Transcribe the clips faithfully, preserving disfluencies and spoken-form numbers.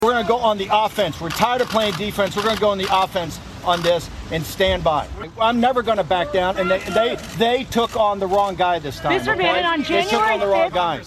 We're going to go on the offense. We're tired of playing defense. We're going to go on the offense on this and stand by. I'm never going to back down, and they they, they took on the wrong guy this time. Mister Okay? Bannon, on January they took on the wrong fifth, guy.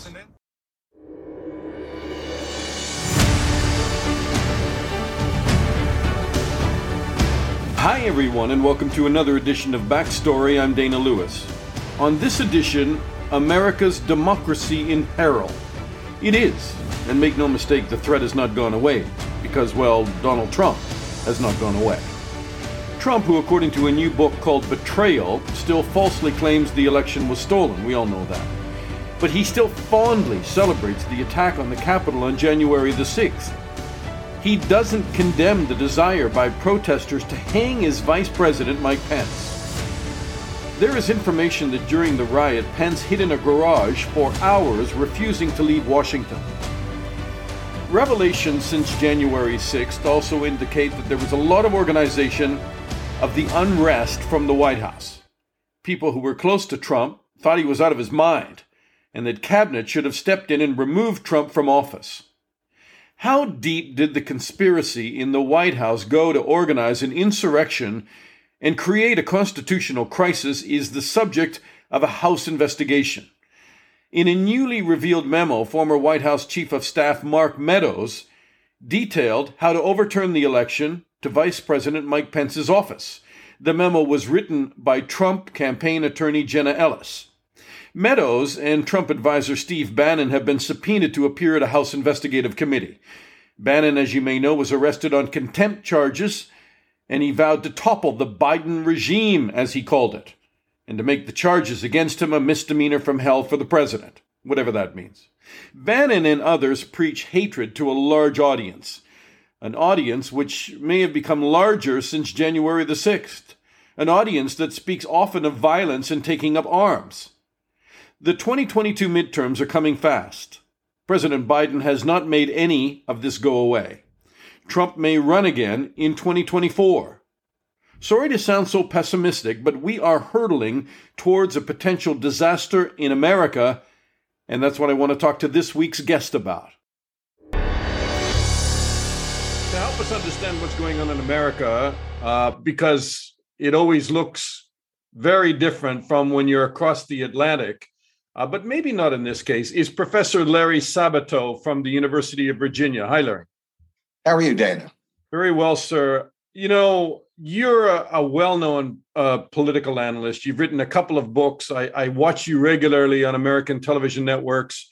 Hi everyone, and welcome to another edition of Backstory. I'm Dana Lewis. On this edition, America's democracy in peril. It is, and make no mistake, the threat has not gone away, because, well, Donald Trump has not gone away. Trump, who according to a new book called Betrayal, still falsely claims the election was stolen. We all know that. But he still fondly celebrates the attack on the Capitol on January the sixth. He doesn't condemn the desire by protesters to hang his Vice President Mike Pence. There is information that during the riot, Pence hid in a garage for hours, refusing to leave Washington. Revelations since January sixth also indicate that there was a lot of organization of the unrest from the White House. People who were close to Trump thought he was out of his mind, and that cabinet should have stepped in and removed Trump from office. How deep did the conspiracy in the White House go to organize an insurrection and create a constitutional crisis is the subject of a House investigation. In a newly revealed memo, former White House Chief of Staff Mark Meadows detailed how to overturn the election to Vice President Mike Pence's office. The memo was written by Trump campaign attorney Jenna Ellis. Meadows and Trump advisor Steve Bannon have been subpoenaed to appear at a House investigative committee. Bannon, as you may know, was arrested on contempt charges, and he vowed to topple the Biden regime, as he called it, and to make the charges against him a misdemeanor from hell for the president, whatever that means. Bannon and others preach hatred to a large audience, an audience which may have become larger since January the sixth, an audience that speaks often of violence and taking up arms. The twenty twenty-two midterms are coming fast. President Biden has not made any of this go away. Trump may run again in twenty twenty-four. Sorry to sound so pessimistic, but we are hurtling towards a potential disaster in America, and that's what I want to talk to this week's guest about. To help us understand what's going on in America, uh, because it always looks very different from when you're across the Atlantic, uh, but maybe not in this case, is Professor Larry Sabato from the University of Virginia. Hi, Larry. How are you, Dana? Very well, sir. You know, you're a, a well-known uh, political analyst. You've written a couple of books. I, I watch you regularly on American television networks.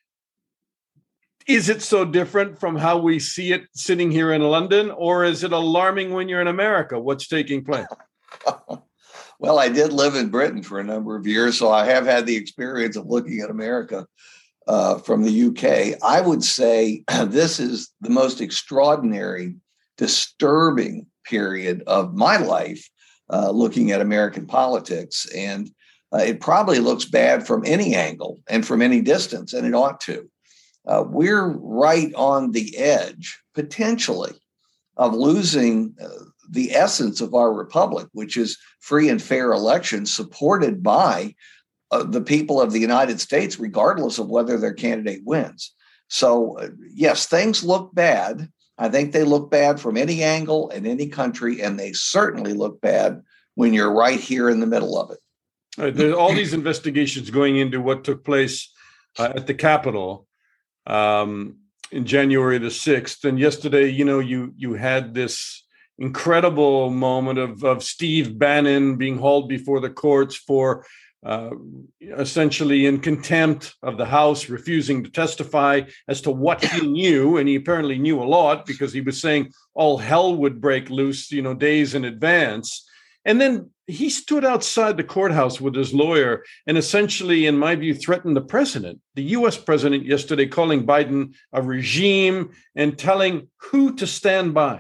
Is it so different from how we see it sitting here in London, or is it alarming when you're in America? What's taking place? Well, I did live in Britain for a number of years, so I have had the experience of looking at America Uh, from the U K. I would say this is the most extraordinary, disturbing period of my life uh, looking at American politics. And uh, it probably looks bad from any angle and from any distance, and it ought to. Uh, we're right on the edge, potentially, of losing uh, the essence of our republic, which is free and fair elections supported by Uh, the people of the United States, regardless of whether their candidate wins. So, uh, yes, things look bad. I think they look bad from any angle in any country, and they certainly look bad when you're right here in the middle of it. Uh, there's all these investigations going into what took place uh, at the Capitol um, in January the sixth. And yesterday, you know, you you had this incredible moment of, of Steve Bannon being hauled before the courts for Uh, essentially in contempt of the House, refusing to testify as to what he knew. And he apparently knew a lot, because he was saying all hell would break loose, you know, days in advance. And then he stood outside the courthouse with his lawyer and essentially, in my view, threatened the president, the U S president yesterday, calling Biden a regime and telling who to stand by.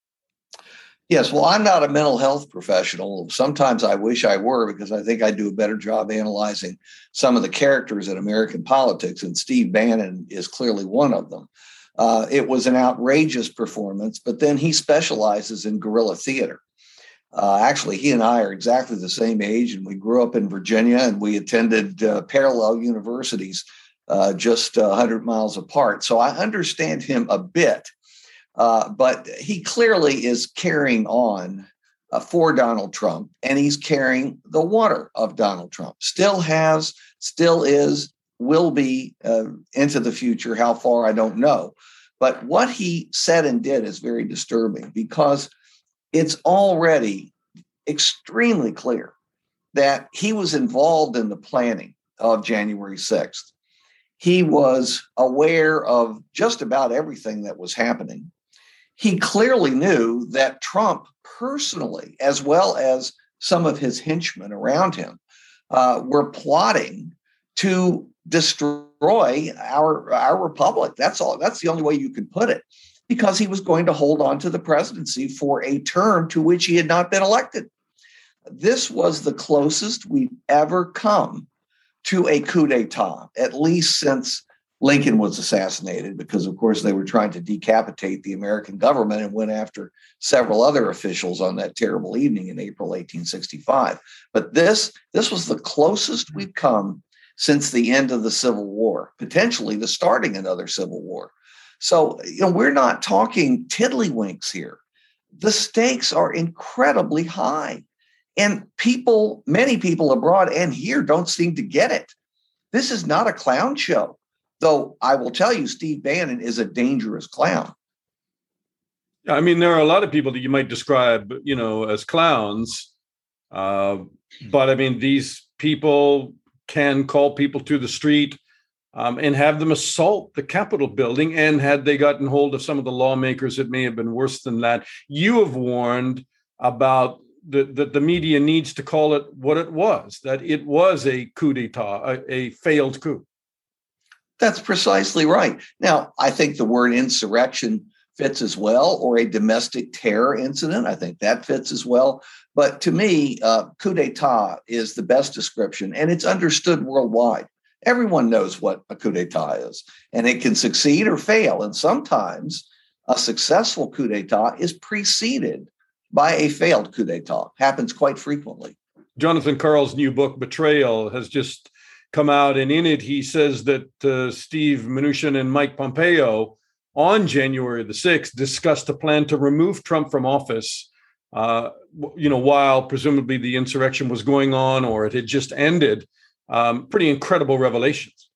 Yes, well, I'm not a mental health professional. Sometimes I wish I were, because I think I do a better job analyzing some of the characters in American politics, and Steve Bannon is clearly one of them. Uh, it was an outrageous performance, but then he specializes in guerrilla theater. Uh, actually, he and I are exactly the same age, and we grew up in Virginia, and we attended uh, parallel universities uh, just uh, one hundred miles apart. So I understand him a bit. Uh, but he clearly is carrying on uh, for Donald Trump, and he's carrying the water of Donald Trump. Still has, still is, will be uh, into the future. How far, I don't know. But what he said and did is very disturbing, because it's already extremely clear that he was involved in the planning of January sixth. He was aware of just about everything that was happening. He clearly knew that Trump personally, as well as some of his henchmen around him, uh, were plotting to destroy our, our republic. That's all. That's the only way you can put it, because he was going to hold on to the presidency for a term to which he had not been elected. This was the closest we've ever come to a coup d'etat, at least since Lincoln was assassinated, because, of course, they were trying to decapitate the American government and went after several other officials on that terrible evening in April eighteen sixty-five. But this, this was the closest we've come since the end of the Civil War, potentially the starting another Civil War. So, you know, we're not talking tiddlywinks here. The stakes are incredibly high. And people, many people abroad and here don't seem to get it. This is not a clown show. Though I will tell you, Steve Bannon is a dangerous clown. I mean, there are a lot of people that you might describe, you know, as clowns. Uh, but I mean, these people can call people to the street um, and have them assault the Capitol building. And had they gotten hold of some of the lawmakers, it may have been worse than that. You have warned about that the, the media needs to call it what it was, that it was a coup d'etat, a, a failed coup. That's precisely right. Now, I think the word insurrection fits as well, or a domestic terror incident. I think that fits as well. But to me, uh, coup d'etat is the best description, and it's understood worldwide. Everyone knows what a coup d'etat is, and it can succeed or fail. And sometimes a successful coup d'etat is preceded by a failed coup d'etat. Happens quite frequently. Jonathan Karl's new book, Betrayal, has just come out, and in it he says that uh, Steve Mnuchin and Mike Pompeo on January the sixth discussed a plan to remove Trump from office, uh, you know, while presumably the insurrection was going on or it had just ended. Um, pretty incredible revelations.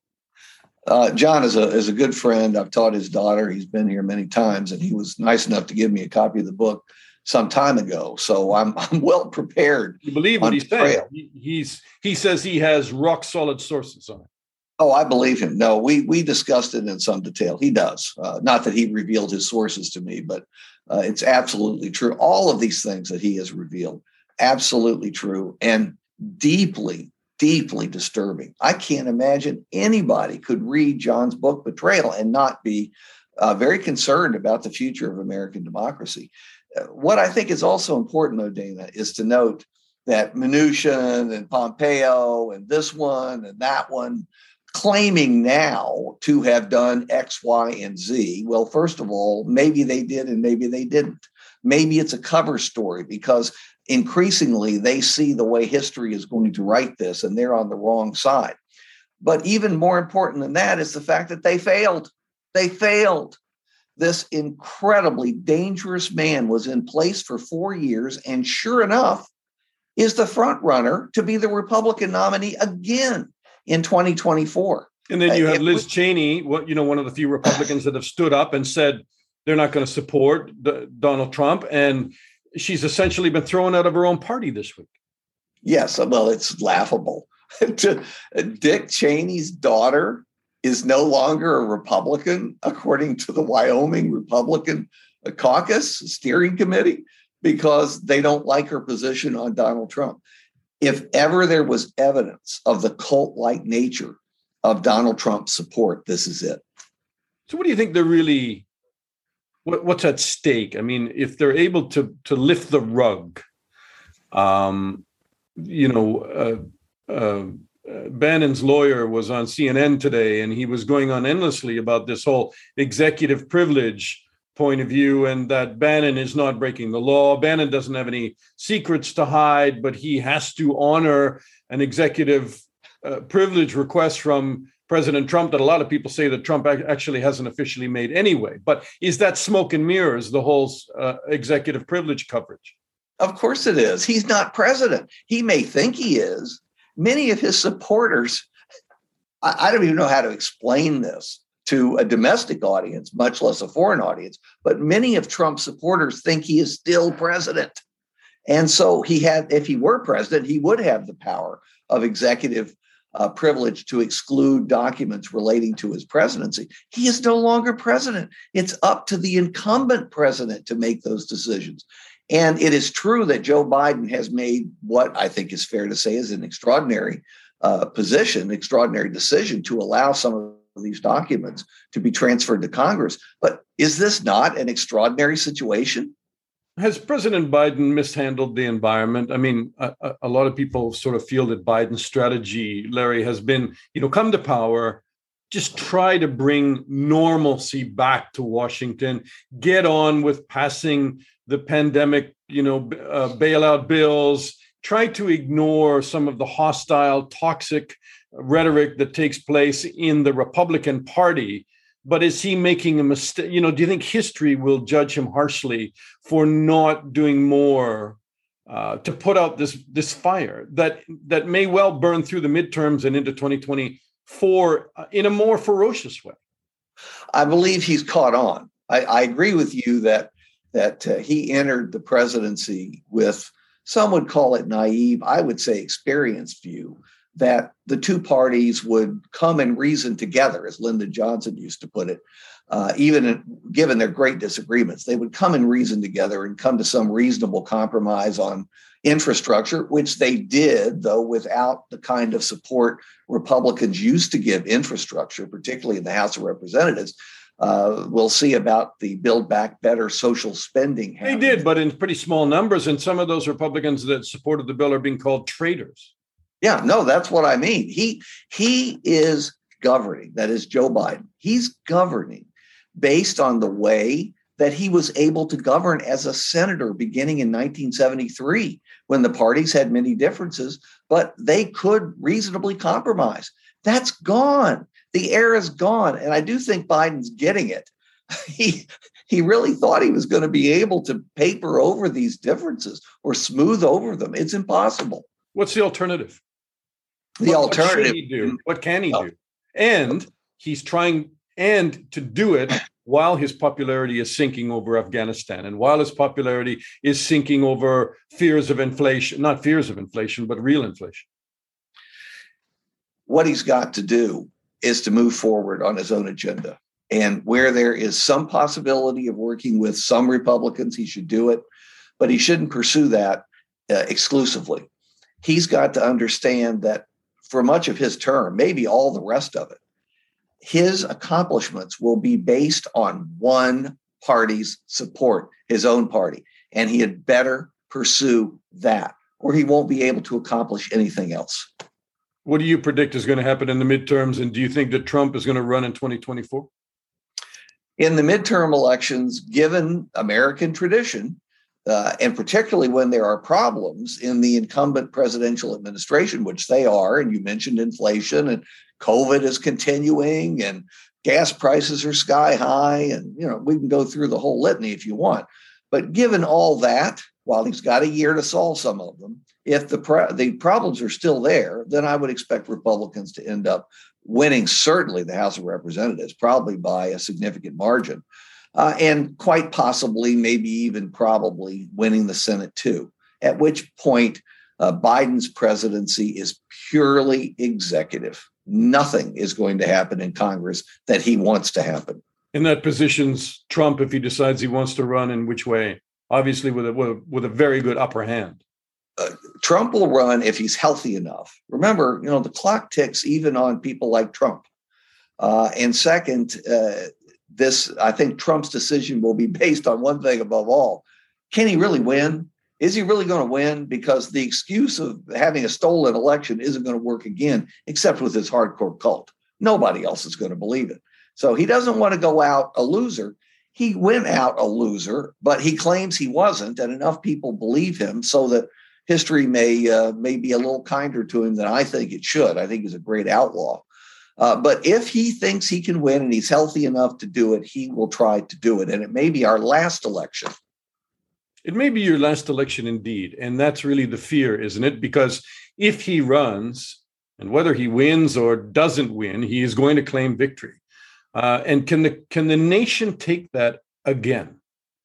Uh, John is a is a good friend. I've taught his daughter. He's been here many times, and he was nice enough to give me a copy of the book some time ago. So I'm I'm well prepared. You believe what he's saying? He, he's he says he has rock solid sources on it. Oh, I believe him. No, we we discussed it in some detail. He does. Uh, not that he revealed his sources to me, but uh, it's absolutely true. All of these things that he has revealed, absolutely true and deeply, deeply disturbing. I can't imagine anybody could read John's book, Betrayal, and not be uh, very concerned about the future of American democracy. What I think is also important, though, Dana, is to note that Mnuchin and Pompeo and this one and that one claiming now to have done X, Y, and Z. Well, first of all, maybe they did and maybe they didn't. Maybe it's a cover story, because increasingly they see the way history is going to write this and they're on the wrong side. But even more important than that is the fact that they failed. They failed. This incredibly dangerous man was in place for four years and sure enough is the front runner to be the Republican nominee again in twenty twenty-four. And then you have uh, Liz Cheney, what you know, one of the few Republicans that have stood up and said they're not going to support the, Donald Trump. And she's essentially been thrown out of her own party this week. Yes, well, it's laughable. Dick Cheney's daughter is no longer a Republican, according to the Wyoming Republican Caucus Steering Committee, because they don't like her position on Donald Trump. If ever there was evidence of the cult-like nature of Donald Trump's support, this is it. So what do you think they're really, what, what's at stake? I mean, if they're able to to lift the rug, um, you know, uh, uh, Uh, Bannon's lawyer was on C N N today, and he was going on endlessly about this whole executive privilege point of view, and that Bannon is not breaking the law. Bannon doesn't have any secrets to hide, but he has to honor an executive uh, privilege request from President Trump that a lot of people say that Trump actually hasn't officially made anyway. But is that smoke and mirrors, the whole uh, executive privilege coverage? Of course it is. He's not president. He may think he is. Many of his supporters, I, I don't even know how to explain this to a domestic audience, much less a foreign audience, but many of Trump's supporters think he is still president. And so he had, if he were president, he would have the power of executive uh, privilege to exclude documents relating to his presidency. He is no longer president. It's up to the incumbent president to make those decisions. And it is true that Joe Biden has made what I think is fair to say is an extraordinary uh, position, extraordinary decision to allow some of these documents to be transferred to Congress. But is this not an extraordinary situation? Has President Biden mishandled the environment? I mean, a, a lot of people sort of feel that Biden's strategy, Larry, has been, you know, come to power, just try to bring normalcy back to Washington, get on with passing the pandemic, you know, uh, bailout bills, try to ignore some of the hostile, toxic rhetoric that takes place in the Republican Party. But is he making a mistake? You know, do you think history will judge him harshly for not doing more uh, to put out this this fire that that may well burn through the midterms and into twenty twenty-four in a more ferocious way? I believe he's caught on. I, I agree with you that that uh, he entered the presidency with, some would call it naive, I would say experienced view that the two parties would come and reason together, as Lyndon Johnson used to put it, uh, even in, given their great disagreements. They would come and reason together and come to some reasonable compromise on infrastructure, which they did, though without the kind of support Republicans used to give infrastructure, particularly in the House of Representatives. Uh, we'll see about the Build Back Better social spending. They did, but in pretty small numbers. And some of those Republicans that supported the bill are being called traitors. Yeah, no, that's what I mean. He he is governing. That is Joe Biden. He's governing based on the way that he was able to govern as a senator beginning in nineteen seventy-three, when the parties had many differences, but they could reasonably compromise. That's gone. The era's gone. And I do think Biden's getting it. He he really thought he was going to be able to paper over these differences or smooth over them. It's impossible. What's the alternative? The what, alternative. What should he do? What can he do? And he's trying, and to do it while his popularity is sinking over Afghanistan, and while his popularity is sinking over fears of inflation, not fears of inflation, but real inflation. What he's got to do is to move forward on his own agenda. And where there is some possibility of working with some Republicans, he should do it, but he shouldn't pursue that uh, exclusively. He's got to understand that for much of his term, maybe all the rest of it, his accomplishments will be based on one party's support, his own party. And he had better pursue that, or he won't be able to accomplish anything else. What do you predict is going to happen in the midterms? And do you think that Trump is going to run in twenty twenty-four? In the midterm elections, given American tradition, Uh, and particularly when there are problems in the incumbent presidential administration, which they are, and you mentioned inflation and COVID is continuing and gas prices are sky high. And, you know, we can go through the whole litany if you want. But given all that, while he's got a year to solve some of them, if the, pro- the problems are still there, then I would expect Republicans to end up winning certainly the House of Representatives, probably by a significant margin. Uh, and quite possibly, maybe even probably winning the Senate too, at which point uh, Biden's presidency is purely executive. Nothing is going to happen in Congress that he wants to happen. And that positions Trump, if he decides he wants to run, in which way? Obviously with a, with a, with a very good upper hand. Uh, Trump will run if he's healthy enough. Remember, you know, the clock ticks even on people like Trump. Uh, and second, uh, This, I think Trump's decision will be based on one thing above all. Can he really win? Is he really going to win? Because the excuse of having a stolen election isn't going to work again, except with his hardcore cult. Nobody else is going to believe it. So he doesn't want to go out a loser. He went out a loser, but he claims he wasn't, and enough people believe him so that history may, uh, may be a little kinder to him than I think it should. I think he's a great outlaw. Uh, but if he thinks he can win and he's healthy enough to do it, he will try to do it. And it may be our last election. It may be your last election indeed. And that's really the fear, isn't it? Because if he runs, and whether he wins or doesn't win, he is going to claim victory. Uh, and can the can the nation take that again?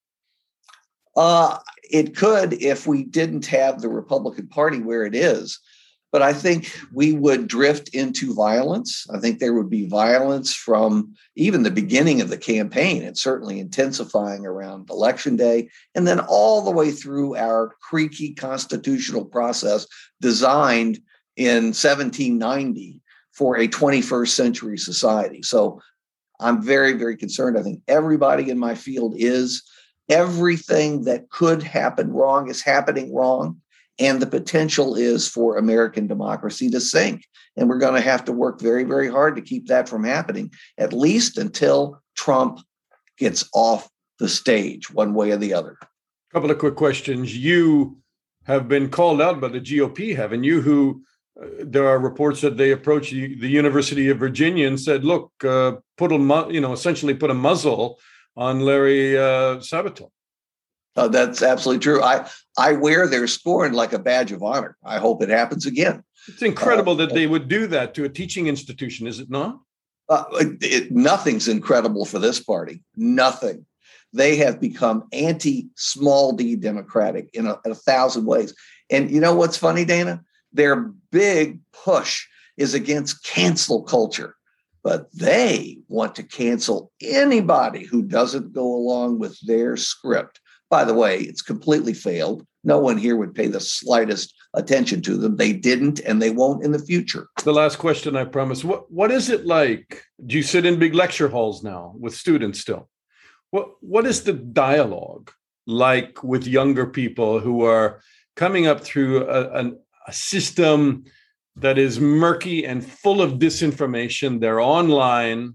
Uh, it could if we didn't have the Republican Party where it is. But I think we would drift into violence. I think there would be violence from even the beginning of the campaign, and certainly intensifying around Election Day, and then all the way through our creaky constitutional process designed in seventeen ninety for a twenty-first century society. So I'm very, very concerned. I think everybody in my field is. Everything that could happen wrong is happening wrong. And the potential is for American democracy to sink. And we're going to have to work very, very hard to keep that from happening, at least until Trump gets off the stage one way or the other. A couple of quick questions. You have been called out by the G O P, haven't you, who uh, there are reports that they approached the, the University of Virginia and said, look, uh, put a, mu- you know, essentially put a muzzle on Larry uh, Sabato. Uh, that's absolutely true. I, I wear their scorn like a badge of honor. I hope it happens again. It's incredible uh, that they would do that to a teaching institution, is it not? Uh, it, it, nothing's incredible for this party. Nothing. They have become anti-small d Democratic in a, in a thousand ways. And you know what's funny, Dana? Their big push is against cancel culture. But they want to cancel anybody who doesn't go along with their script. By the way, it's completely failed. No one here would pay the slightest attention to them. They didn't, and they won't in the future. The last question, I promise. What What is it like? Do you sit in big lecture halls now with students still? What What is the dialogue like with younger people who are coming up through a, a, a system that is murky and full of disinformation? They're online.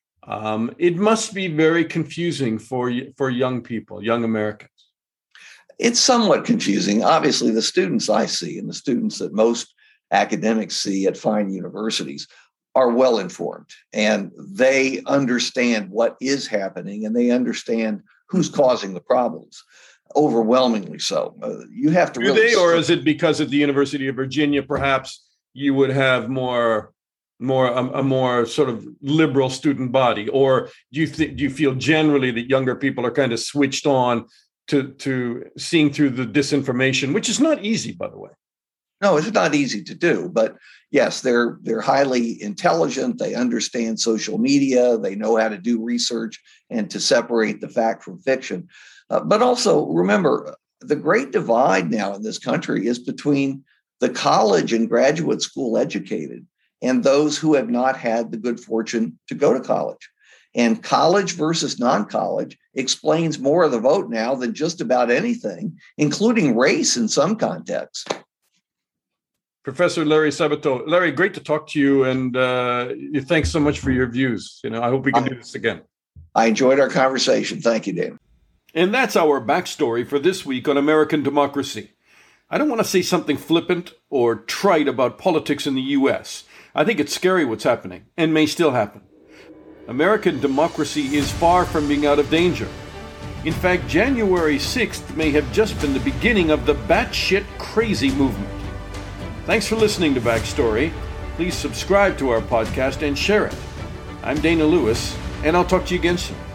Um, it must be very confusing for for young people, young Americans. It's somewhat confusing. Obviously, the students I see and the students that most academics see at fine universities are well informed, and they understand what is happening, and they understand who's causing the problems. Overwhelmingly so. Uh, you have to Do really. they, or is it because at the University of Virginia, perhaps you would have more? more a, a more sort of liberal student body, or do you think do you feel generally that younger people are kind of switched on to to seeing through the disinformation, which is not easy, by the way? No, it's not easy to do, but yes, they're they're highly intelligent. They understand social media. They know how to do research and to separate the fact from fiction. Uh, but also remember, the great divide now in this country is between the college and graduate school educated and those who have not had the good fortune to go to college. And college versus non-college explains more of the vote now than just about anything, including race in some contexts. Professor Larry Sabato. Larry, great to talk to you, and uh, thanks so much for your views. You know, I hope we can I, do this again. I enjoyed our conversation. Thank you, Dave. And that's our backstory for this week on American democracy. I don't want to say something flippant or trite about politics in the U S. I think it's scary what's happening, and may still happen. American democracy is far from being out of danger. In fact, January sixth may have just been the beginning of the batshit crazy movement. Thanks for listening to Backstory. Please subscribe to our podcast and share it. I'm Dana Lewis, and I'll talk to you again soon.